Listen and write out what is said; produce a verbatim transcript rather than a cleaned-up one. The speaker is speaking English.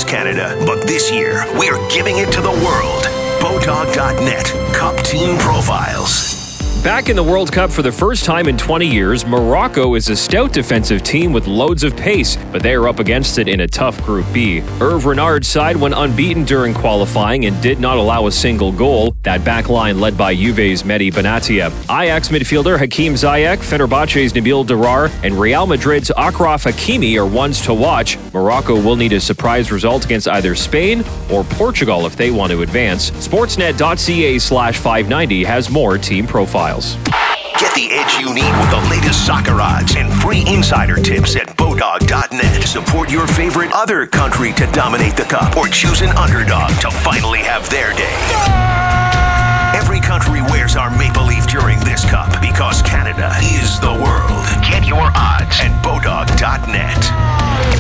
across Canada, but this year, we're giving it to the world. Bodog dot net Cup Team Profiles. Back in the World Cup for the first time in twenty years, Morocco is a stout defensive team with loads of pace, but they are up against it in a tough Group B. Hervé Renard's side went unbeaten during qualifying and did not allow a single goal. That back line led by Juve's Mehdi Benatia. Ajax midfielder Hakim Ziyech, Fenerbahce's Nabil Dirar, and Real Madrid's Achraf Hakimi are ones to watch. Morocco will need a surprise result against either Spain or Portugal if they want to advance. Sportsnet dot c a slash five ninety has more team profiles. Get the edge you need with the latest soccer odds and free insider tips at Bodog dot net. Support your favorite other country to dominate the cup or choose an underdog to finally have their day. Every country wears our maple leaf during this cup because Canada is the world. Get your odds at Bodog dot net.